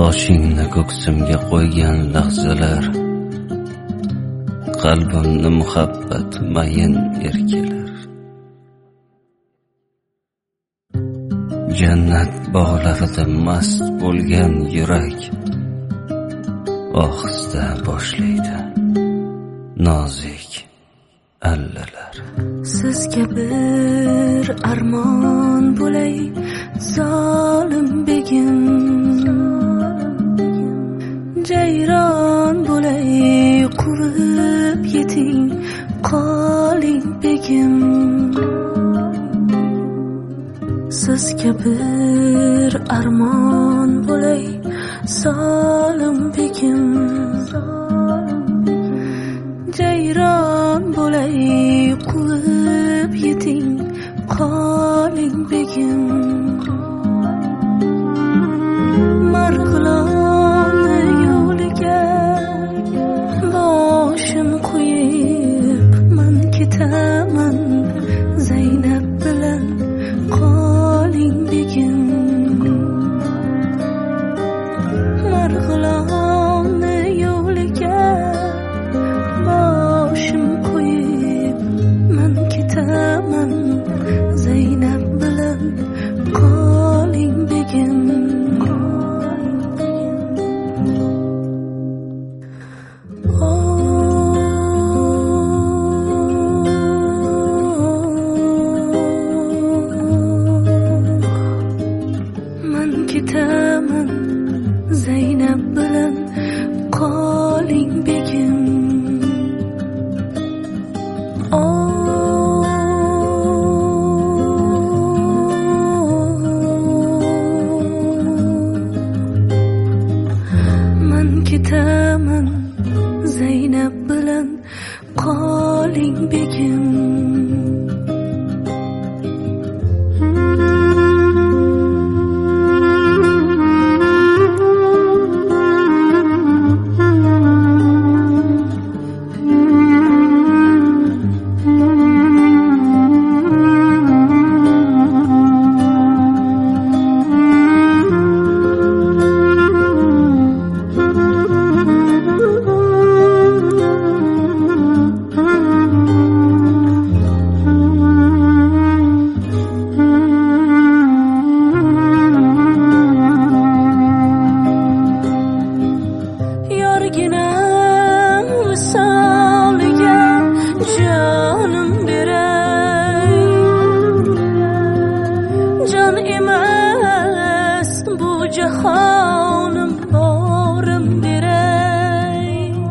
boshingni ko'ksimga qo'ygan lahzalar, qalbimni muhabbat mayin erkalar. Jannat bog'larida mast bo'lgan yurak ohista boshlaydi nozik allalar. Sizga bir armon bo'lay zolim begim, jayron bo'lay quvib yeting qoling begim. Sizga bir armon bo'lay zolim begim, jayron bo'lay quvib yeting qoling begim. Marg'ilonni yo'liga boshim qo'yib man ketaman, Zaynab bilan qoling begim. Marg'ilonni yo'liga boshim qo'yib man ketaman, Zaynab bilan qoling begim. Man ketaman, Zaynab bilan qoling begim. Man ketaman, Zaynab bilan qoling begim. Jahonim borim beray,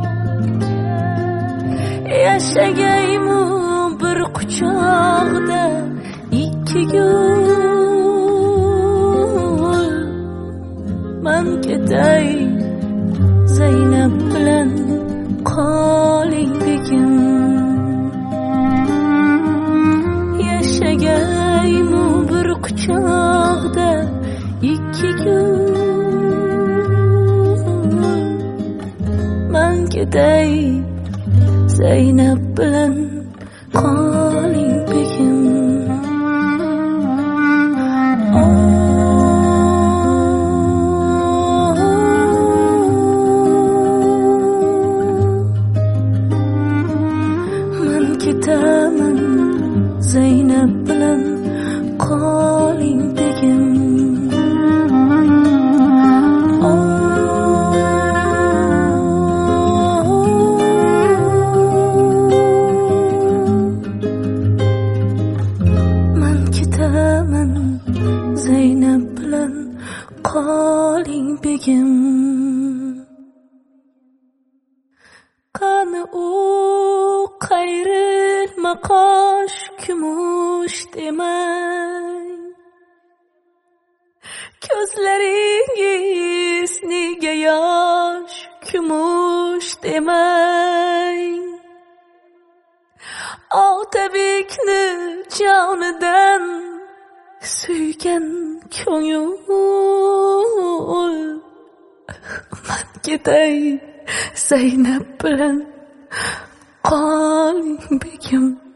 yashagaymu bir quchoqda ikki gul. Man ketay, Zaynab bilan qoling begim. Yashagaymu bir quchoqda ikki gul. Man ketay, Zaynab bilan qoling begim. Man ketaman, Zaynab bilan qoling begim. Zaynab bilan qoling begim. Qani u qayrilma qosh kumush demang, ko'zlaringiz nega yosh kumush demang. Otabekni jonidan suygan ko'ngil. Man ketay, Zaynab bilan qoling begim.